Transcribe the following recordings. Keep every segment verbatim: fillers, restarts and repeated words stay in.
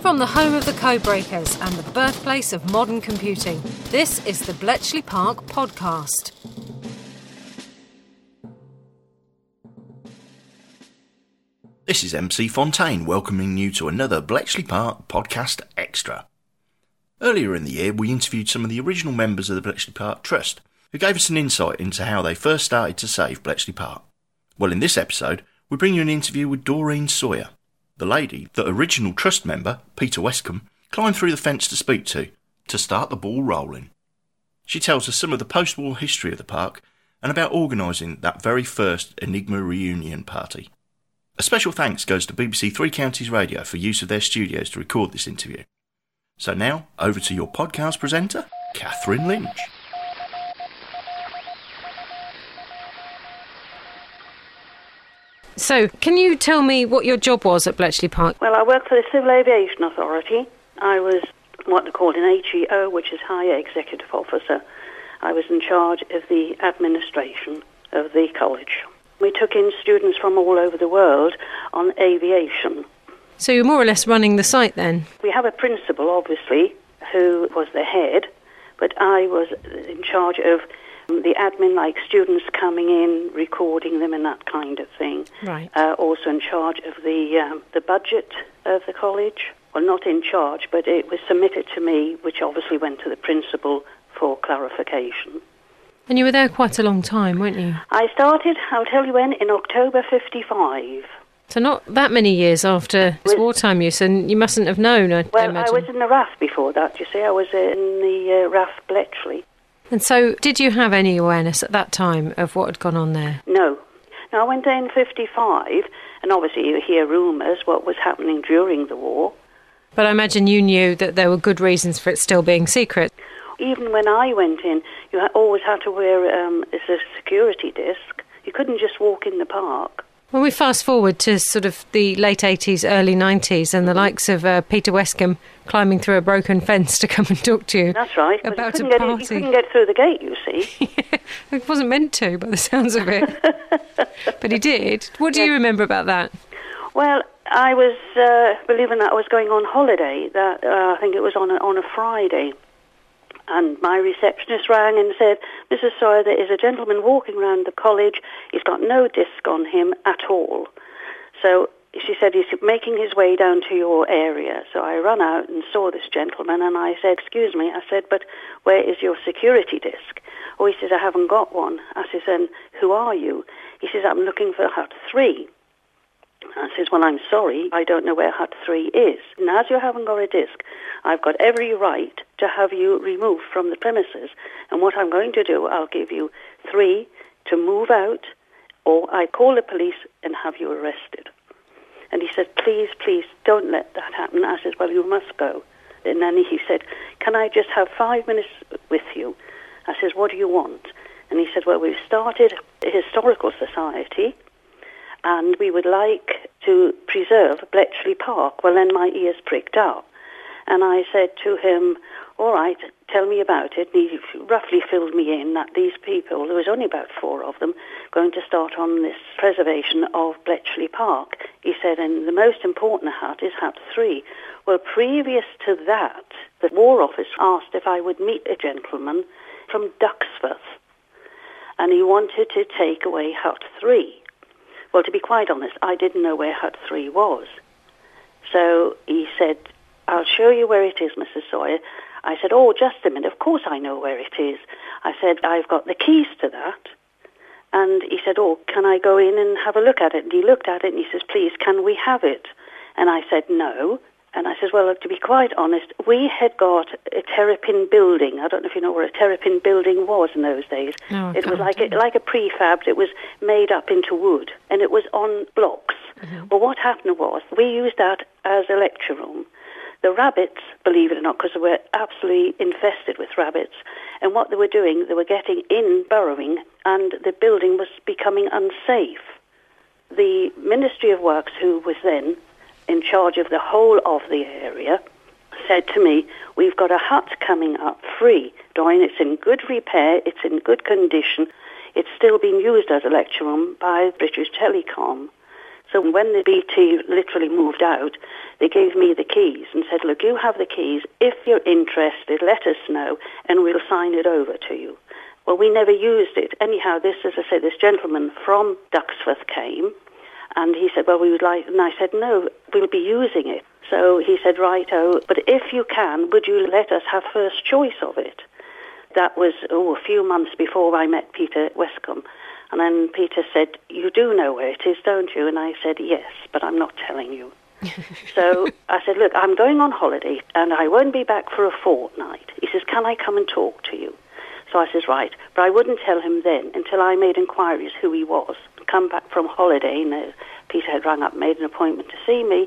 From the home of the Codebreakers and the birthplace of modern computing, this is the Bletchley Park Podcast. This is M C Fontaine welcoming you to another Bletchley Park Podcast Extra. Earlier in the year, we interviewed some of the original members of the Bletchley Park Trust, who gave us an insight into how they first started to save Bletchley Park. Well, in this episode, we bring you an interview with Doreen Sawyer, the lady that original Trust member, Peter Westcombe, climbed through the fence to speak to, to start the ball rolling. She tells us some of the post-war history of the park and about organising that very first Enigma reunion party. A special thanks goes to B B C Three Counties Radio for use of their studios to record this interview. So now, over to your podcast presenter, Catherine Lynch. So, can you tell me what your job was at Bletchley Park? Well, I worked for the Civil Aviation Authority. I was what they called an H E O, which is Higher Executive Officer. I was in charge of the administration of the college. We took in students from all over the world on aviation. So you're more or less running the site then? We have a principal, obviously, who was the head, but I was in charge of the admin, like students coming in, recording them and that kind of thing. Right. Uh, also in charge of the um, the budget of the college. Well, not in charge, but it was submitted to me, which obviously went to the principal for clarification. And you were there quite a long time, weren't you? I started, I'll tell you when, in October fifty-five. So not that many years after its wartime use, and you mustn't have known, I Well, imagine. I was in the R A F before that, you see. I was in the uh, R A F Bletchley. And so, did you have any awareness at that time of what had gone on there? No. No, I went there in fifty-five, and obviously you hear rumours what was happening during the war. But I imagine you knew that there were good reasons for it still being secret. Even when I went in, you ha- always had to wear um, a security disc. You couldn't just walk in the park. When we fast forward to sort of the late eighties, early nineties, and the likes of uh, Peter Westcombe climbing through a broken fence to come and talk to you. That's right. About you a get party. In, you couldn't get through the gate, you see. It wasn't meant to, by the sounds of it. But he did. What do Yeah. you remember about that? Well, I was, uh, believing that I was going on holiday. That uh, I think it was on a, on a Friday. And my receptionist rang and said, Missus Sawyer, there is a gentleman walking around the college. He's got no disc on him at all. So she said, he's making his way down to your area. So I ran out and saw this gentleman, and I said, excuse me. I said, but where is your security disc? Oh, he says, I haven't got one. I says, then who are you? He says, I'm looking for Hut three. I says, well, I'm sorry, I don't know where Hut three is. And as you haven't got a disc, I've got every right to have you removed from the premises. And what I'm going to do, I'll give you three to move out, or I call the police and have you arrested. And he said, please, please, don't let that happen. I said, well, you must go. And then he said, can I just have five minutes with you? I says, what do you want? And he said, well, we've started a historical society, and we would like to preserve Bletchley Park. Well, then my ears pricked up. And I said to him, all right, tell me about it. And he roughly filled me in that these people, there was only about four of them, going to start on this preservation of Bletchley Park. He said, and the most important hut is Hut three. Well, previous to that, the War Office asked if I would meet a gentleman from Duxforth, and he wanted to take away Hut three. Well, to be quite honest, I didn't know where Hut three was. So he said, I'll show you where it is, Missus Sawyer. I said, oh, just a minute, of course I know where it is. I said, I've got the keys to that. And he said, oh, can I go in and have a look at it? And he looked at it and he says, please, can we have it? And I said, no. And I said, well, to be quite honest, we had got a terrapin building. I don't know if you know where a terrapin building was in those days. No, I it was can't. like a, like a prefab. It was made up into wood, and it was on blocks. Mm-hmm. Well, what happened was we used that as a lecture room. The rabbits, believe it or not, because they were absolutely infested with rabbits, and what they were doing, they were getting in, burrowing, and the building was becoming unsafe. The Ministry of Works, who was then in charge of the whole of the area, said to me, we've got a hut coming up free. Doreen, it's in good repair, it's in good condition, it's still being used as a lecture room by British Telecom. So when the B T literally moved out, they gave me the keys and said, look, you have the keys. If you're interested, let us know and we'll sign it over to you. Well, we never used it. Anyhow, this, as I said, this gentleman from Duxford came and he said, well, we would like, and I said, no, we'll be using it. So he said, righto, but if you can, would you let us have first choice of it? That was, oh, a few months before I met Peter Westcombe. And then Peter said, you do know where it is, don't you? And I said, yes, but I'm not telling you. So I said, look, I'm going on holiday and I won't be back for a fortnight. He says, can I come and talk to you? So I says, right. But I wouldn't tell him then until I made inquiries who he was. Come back from holiday, and uh, Peter had rung up, made an appointment to see me.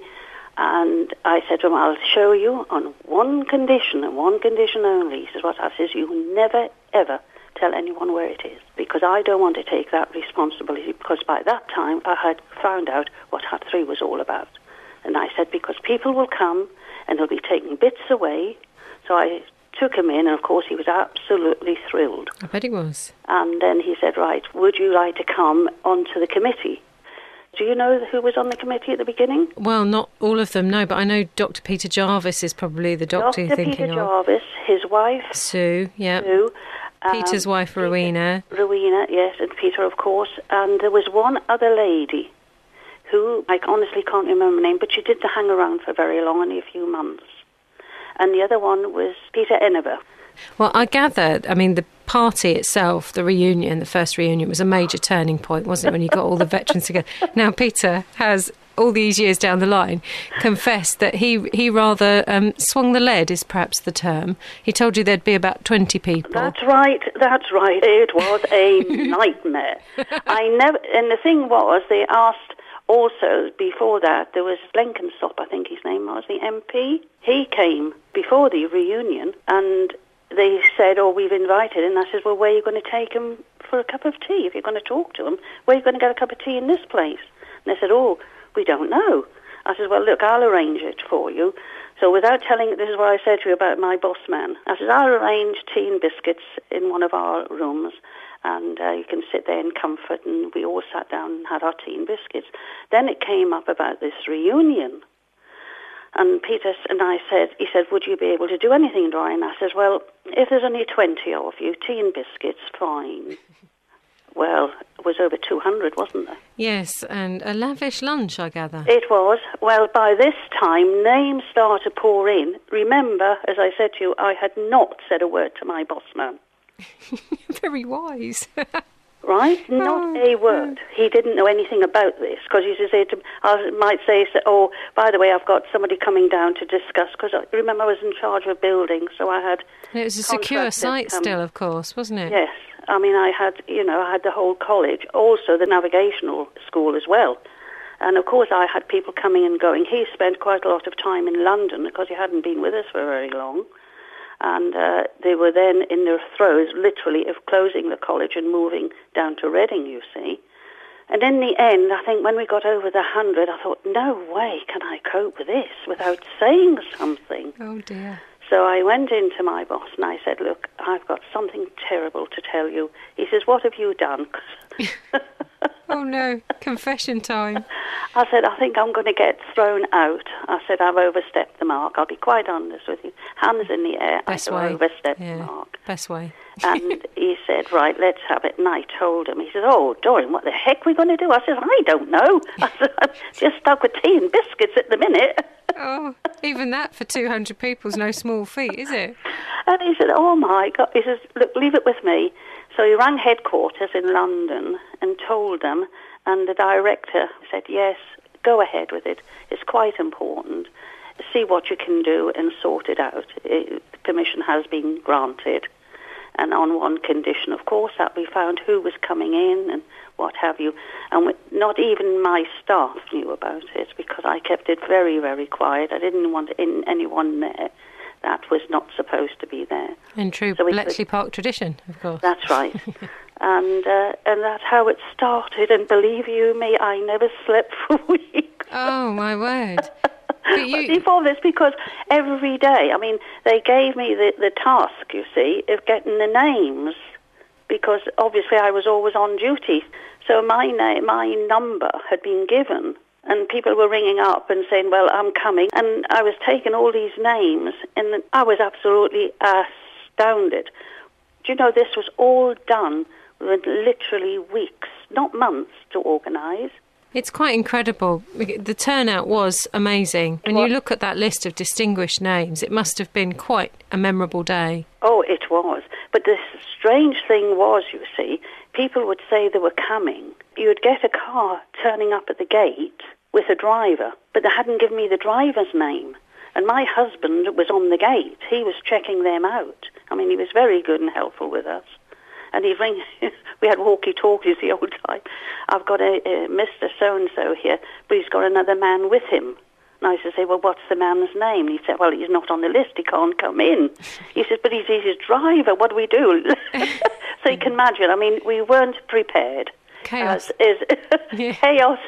And I said to him, I'll show you on one condition and one condition only. He says, what? I says, you never, ever tell anyone where it is, because I don't want to take that responsibility, because by that time I had found out what Hut three was all about. And I said, because people will come and they'll be taking bits away. So I took him in, and of course he was absolutely thrilled. I bet he was. And then he said, right, would you like to come onto the committee? Do you know who was on the committee at the beginning? Well, not all of them, no, but I know Doctor Peter Jarvis is probably the doctor you're thinking Doctor Peter of. Jarvis, his wife, Sue, yeah. Sue. Peter's um, wife, Rowena. Rowena, yes, and Peter, of course. And there was one other lady who, I honestly can't remember her name, but she didn't hang around for very long, only a few months. And the other one was Peter Enever. Well, I gather, I mean, the party itself, the reunion, the first reunion, was a major turning point, wasn't it, when you got all the veterans together? Now, Peter has, all these years down the line, confessed that he he rather um, swung the lead, is perhaps the term. He told you there'd be about twenty people. That's right, that's right. It was a nightmare. I never, and the thing was, they asked also, before that, there was Blenkinsop, I think his name was, the M P. He came before the reunion, and they said, oh, we've invited him. And I said, well, where are you going to take him for a cup of tea? If you're going to talk to him, where are you going to get a cup of tea in this place? And they said, oh, we don't know. I said, well, look, I'll arrange it for you. So without telling, this is what I said to you about my boss man. I said, I'll arrange tea and biscuits in one of our rooms, and uh, you can sit there in comfort. And we all sat down and had our tea and biscuits. Then it came up about this reunion. And Peter and I said, he said, would you be able to do anything, Dorian? I said, well, if there's only twenty of you, tea and biscuits, fine. Well, it was over two hundred, wasn't there? Yes, and a lavish lunch, I gather. It was. Well, by this time, names started to pour in. Remember, as I said to you, I had not said a word to my boss man. Very wise. Right? Not a word. He didn't know anything about this, because he used to say to, I might say, oh, by the way, I've got somebody coming down to discuss, because I remember I was in charge of a building, so I had... And it was a secure site still, of course, wasn't it? Yes. I mean, I had, you know, I had the whole college, also the navigational school as well. And, of course, I had people coming and going. He spent quite a lot of time in London, because he hadn't been with us for very long. And uh, they were then in their throes, literally, of closing the college and moving down to Reading, you see. And in the end, I think when we got over the hundred, I thought, no way can I cope with this without saying something. Oh, dear. So I went into my boss and I said, look, I've got something terrible to tell you. He says, what have you done? Oh, no. Confession time. I said, I think I'm going to get thrown out. I said, I've overstepped the mark. I'll be quite honest with you. Hands in the air. Best I said, way. I overstepped yeah. the mark. Best way. And he said, right, let's have it. And I told him, he said, oh, Dorian, what the heck are we going to do? I said, I don't know. I said, I'm just stuck with tea and biscuits at the minute. Oh, even that for two hundred people is no small feat, is it? And he said, oh, my God. He says, look, leave it with me. So he rang headquarters in London and told them, and the director said, yes, go ahead with it. It's quite important. See what you can do and sort it out. It, the permission has been granted. And on one condition, of course, that we found who was coming in and what have you. And we, not even my staff knew about it, because I kept it very, very quiet. I didn't want in, anyone there that was not supposed to be there. In true so Bletchley could, Park tradition, of course. That's right. and uh, and that's how it started. And believe you me, I never slept for weeks. Oh, my word. But you... Before this, because every day, I mean, they gave me the, the task, you see, of getting the names, because obviously I was always on duty. So my name, my number had been given, And people were ringing up and saying, well, I'm coming. And I was taking all these names, and I was absolutely astounded. Do you know, this was all done within literally weeks, not months, to organise. It's quite incredible. The turnout was amazing. When you look at that list of distinguished names, it must have been quite a memorable day. Oh, it was. But the strange thing was, you see, people would say they were coming. You would get a car turning up at the gate with a driver, but they hadn't given me the driver's name. And my husband was on the gate. He was checking them out. I mean, he was very good and helpful with us. And he'd ring, we had walkie-talkies the old time. I've got a, a Mister So-and-so here, but he's got another man with him. And I used to say, well, what's the man's name? And he said, well, he's not on the list, he can't come in. He said, but he's, he's his driver, what do we do? So you can imagine, I mean, we weren't prepared. Chaos. Uh, is Yeah. Chaos.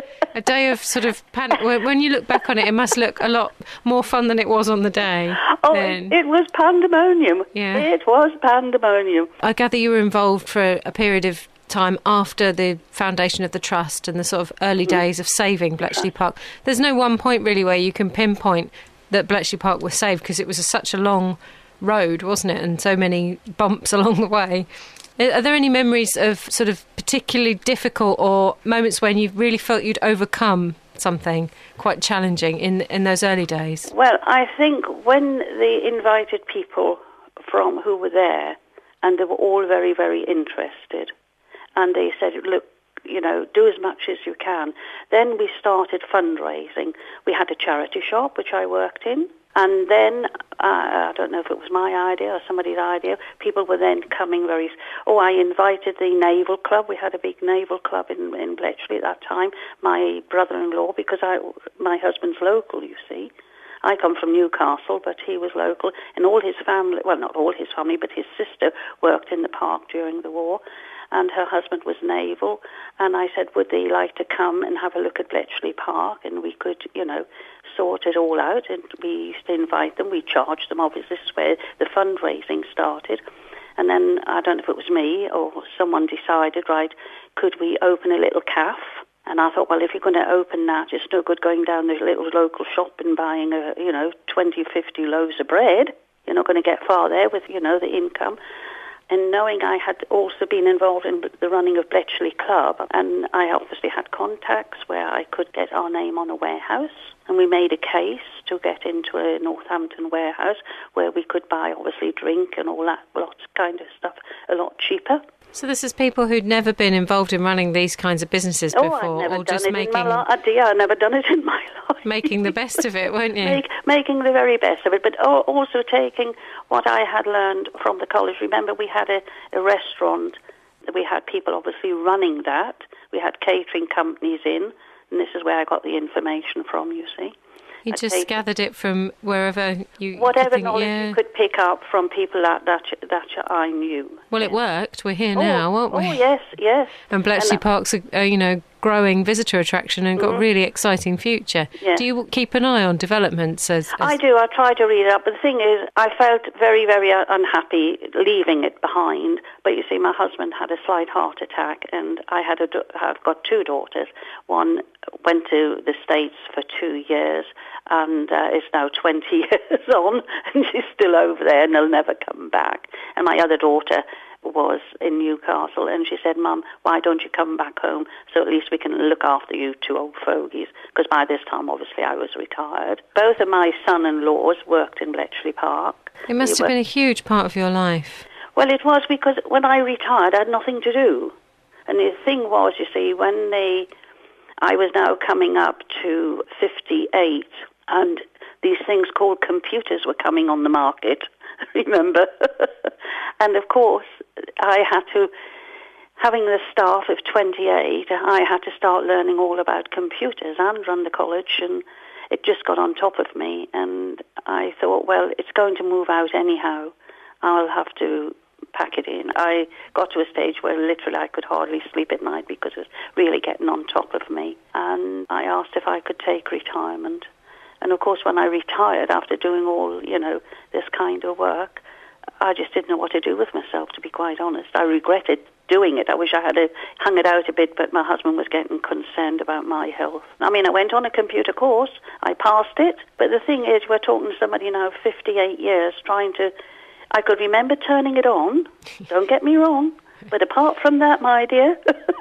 A day of sort of panic. When you look back on it, it must look a lot more fun than it was on the day. Oh, then. it, it was pandemonium. Yeah. It was pandemonium. I gather you were involved for a period of time after the foundation of the trust and the sort of early Mm. days of saving Bletchley Park. There's no one point really where you can pinpoint that Bletchley Park was saved, because it was a, such a long road, wasn't it, and so many bumps along the way. Are there any memories of sort of particularly difficult or moments when you really felt you'd overcome something quite challenging in in those early days? Well, I think when they invited people from who were there, and they were all very, very interested, and they said, look, you know, do as much as you can. Then we started fundraising. We had a charity shop, which I worked in. And then, uh, I don't know if it was my idea or somebody's idea, people were then coming very... Oh, I invited the Naval Club. We had a big Naval Club in, in Bletchley at that time. My brother-in-law, because I, my husband's local, you see. I come from Newcastle, but he was local. And all his family, well, not all his family, but his sister worked in the park during the war. And her husband was naval. And I said, would they like to come and have a look at Bletchley Park? And we could, you know, sort it all out. And we used to invite them. We charged them, obviously. This is where the fundraising started. And then, I don't know if it was me or someone decided, right, could we open a little cafe? And I thought, well, if you're going to open that, it's no good going down the little local shop and buying, a, you know, twenty, fifty loaves of bread. You're not going to get far there with, you know, the income. And knowing I had also been involved in the running of Bletchley Club, and I obviously had contacts where I could get our name on a warehouse, and we made a case to get into a Northampton warehouse where we could buy, obviously, drink and all that, lots of kind of stuff, a lot cheaper. So this is people who'd never been involved in running these kinds of businesses oh, before, I've never or done just it making in my life. Yeah, I've never done it in my life. making the best of it, weren't you? Make, making the very best of it, but also taking what I had learned from the college. Remember, we had a, a restaurant. We had people obviously running that. We had catering companies in, and this is where I got the information from, you see. You just taken, gathered it from wherever you... Whatever think, knowledge yeah. you could pick up from people that, that, that I knew. Well, it worked. We're here oh, now, aren't we? Oh, yes, yes. And Bletchley and, Park's a, a, you know, growing visitor attraction and got mm-hmm. a really exciting future. Yeah. Do you keep an eye on developments? As, as I do. I try to read it up. But the thing is, I felt very, very unhappy leaving it behind. But you see, my husband had a slight heart attack, and I had a, I've got two daughters. One went to the States for two years, and uh, is now twenty years on, and she's still over there, and they'll never come back. And my other daughter was in Newcastle, and she said, Mum, why don't you come back home so at least we can look after you two old fogies? Because by this time, obviously, I was retired. Both of my son-in-laws worked in Bletchley Park. It must they have were, been a huge part of your life. Well, it was, because when I retired, I had nothing to do. And the thing was, you see, when they... I was now coming up to fifty-eight, and these things called computers were coming on the market, remember? And of course, I had to, having the staff of twenty-eight, I had to start learning all about computers and run the college, and it just got on top of me. And I thought, well, it's going to move out anyhow. I'll have to pack it in. I got to a stage where literally I could hardly sleep at night because it was really getting on top of me. And I asked if I could take retirement. And of course, when I retired after doing all, you know, this kind of work, I just didn't know what to do with myself, to be quite honest. I regretted doing it. I wish I had a, hung it out a bit, but my husband was getting concerned about my health. I mean, I went on a computer course. I passed it. But the thing is, we're talking to somebody now fifty-eight years trying to... I could remember turning it on. Don't get me wrong. But apart from that, my dear...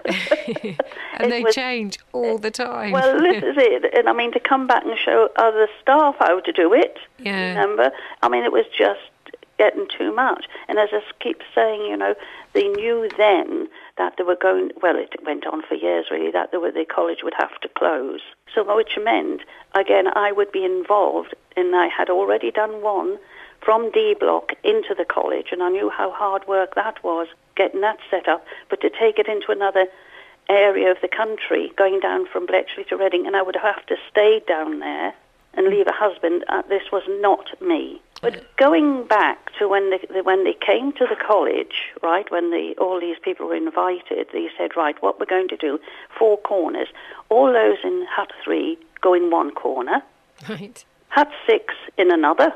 and they was, change all the time. Well, this is it. And I mean, to come back and show other staff how to do it, yeah. remember? I mean, it was just getting too much. And as I keep saying, you know, they knew then that they were going... Well, it went on for years, really, that they were, the college would have to close. So which meant, again, I would be involved, and I had already done one from D Block into the college, and I knew how hard work that was, getting that set up, but to take it into another area of the country, going down from Bletchley to Reading, and I would have to stay down there and leave a husband, uh, this was not me. But going back to when they, the, when they came to the college, right, when the, all these people were invited, they said, right, what we're going to do, four corners, all those in Hut three go in one corner, right. Hut six in another,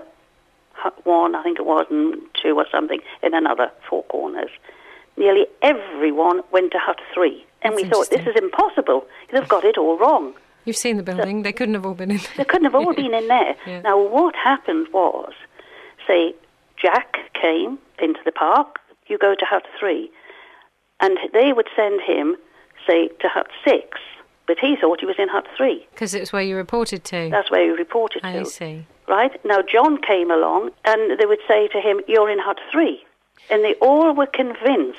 Hut one, I think it was, and two or something, in another, four corners. Nearly everyone went to Hut three. And That's we thought, this is impossible. They've got it all wrong. You've seen the building. So, they couldn't have all been in there. They couldn't have all been in there. Yeah. Now, what happened was, say, Jack came into the park, you go to Hut three, and they would send him, say, to Hut six, but he thought he was in Hut three. Because it was where you reported to. That's where he reported I to. I see. Right? Now, John came along, and they would say to him, you're in Hut three. And they all were convinced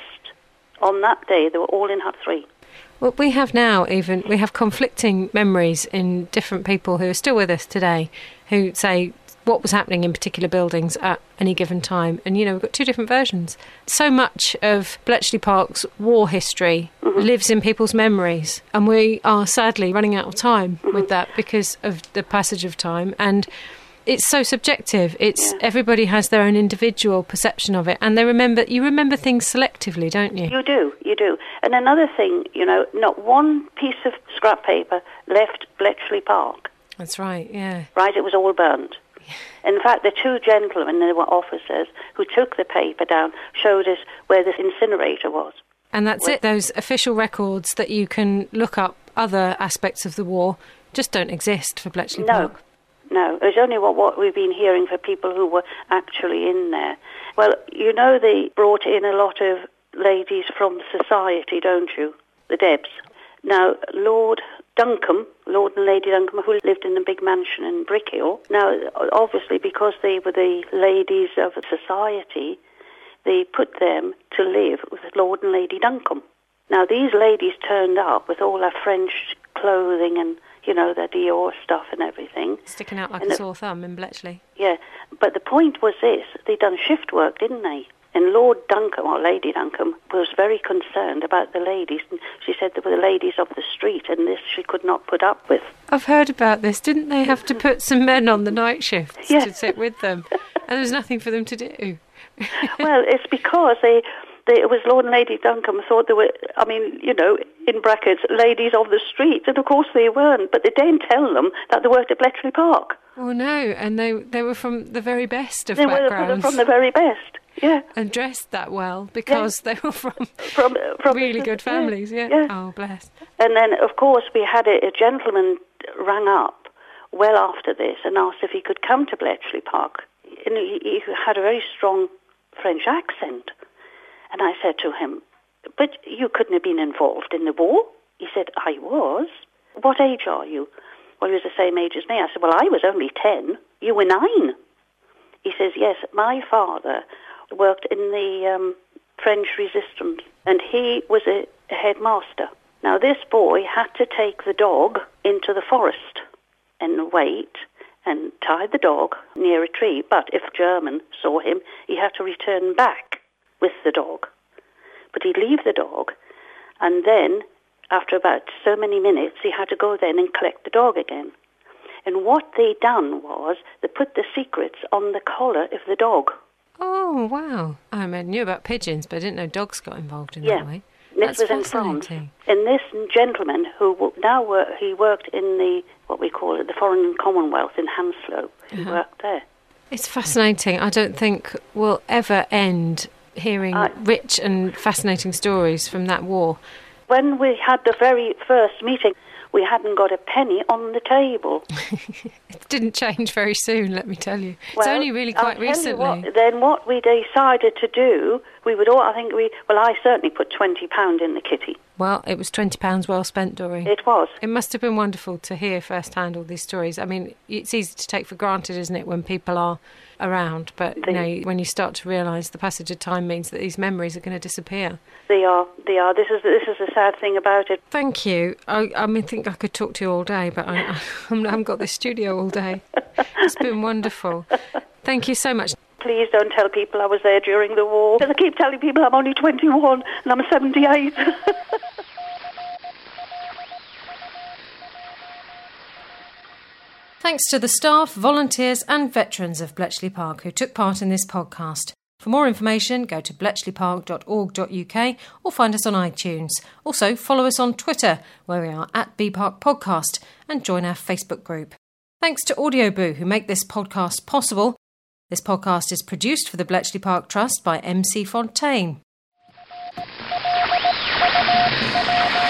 on that day they were all in Hut three. Well, we have now even, we have conflicting memories in different people who are still with us today who say what was happening in particular buildings at any given time. And, you know, we've got two different versions. So much of Bletchley Park's war history mm-hmm. lives in people's memories. And we are sadly running out of time mm-hmm. with that because of the passage of time. And it's so subjective. It's yeah. everybody has their own individual perception of it, and they remember. You remember things selectively, don't you? You do, you do. And another thing, you know, not one piece of scrap paper left Bletchley Park. That's right. Yeah. Right, it was all burned. Yeah. In fact, the two gentlemen, they were officers, who took the paper down, showed us where the incinerator was. And that's where it. Those official records that you can look up other aspects of the war just don't exist for Bletchley no. Park. No, it's only what, what we've been hearing for people who were actually in there. Well, you know they brought in a lot of ladies from society, don't you? The Debs. Now, Lord Duncombe, Lord and Lady Duncombe, who lived in the big mansion in Brickhill, now, obviously, because they were the ladies of society, they put them to live with Lord and Lady Duncombe. Now, these ladies turned up with all their French clothing and, you know, their Dior stuff and everything. Sticking out like and a it, sore thumb in Bletchley. Yeah, but the point was this, they done shift work, didn't they? And Lord Duncombe, or Lady Duncombe, was very concerned about the ladies. And she said they were the ladies of the street, and this she could not put up with. I've heard about this. Didn't they have to put some men on the night shifts yeah. to sit with them? And there was nothing for them to do. Well, it's because they... They, it was Lord and Lady Duncombe thought they were, I mean, you know, in brackets, ladies of the street, and of course they weren't, but they didn't tell them that they worked at Bletchley Park. Oh no, and they they were from the very best of they backgrounds. They were from the very best, yeah. And dressed that well, because yeah. they were from, from, from really good families, yeah. yeah. Oh, bless. And then, of course, we had a, a gentleman rang up well after this and asked if he could come to Bletchley Park. And he, he had a very strong French accent. And I said to him, but you couldn't have been involved in the war? He said, I was. What age are you? Well, he was the same age as me. I said, well, I was only ten. You were nine. He says, yes, my father worked in the um, French resistance, and he was a, a headmaster. Now, this boy had to take the dog into the forest and wait and tie the dog near a tree. But if a German saw him, he had to return back with the dog. But he'd leave the dog, and then, after about so many minutes, he had to go then and collect the dog again. And what they done was, they put the secrets on the collar of the dog. Oh, wow. I mean, knew about pigeons, but I didn't know dogs got involved in yeah. that way. This That's was in France. And this gentleman, who now work, he worked in the, what we call it, the Foreign Commonwealth in Hounslow. He uh-huh. worked there. It's fascinating. I don't think we'll ever end hearing I, rich and fascinating stories from that war. When we had the very first meeting, we hadn't got a penny on the table. It didn't change very soon, let me tell you. Well, it's only really quite I'll tell recently. You what, then what we decided to do, we would all, I think we, well, I certainly put twenty pounds in the kitty. Well, it was twenty pounds well spent, Doreen. It was. It must have been wonderful to hear firsthand all these stories. I mean, it's easy to take for granted, isn't it, when people are around, but you know, when you start to realise the passage of time means that these memories are going to disappear. They are, they are. This is this is the sad thing about it. Thank you. I, I mean, I think I could talk to you all day, but I, I haven't got this studio all day. It's been wonderful. Thank you so much. Please don't tell people I was there during the war, because I keep telling people I'm only twenty-one and I'm seventy-eight. Thanks to the staff, volunteers and veterans of Bletchley Park who took part in this podcast. For more information, go to bletchley park dot org dot U K or find us on iTunes. Also, follow us on Twitter, where we are at B Park Podcast, and join our Facebook group. Thanks to Audioboo, who make this podcast possible. This podcast is produced for the Bletchley Park Trust by M C Fontaine.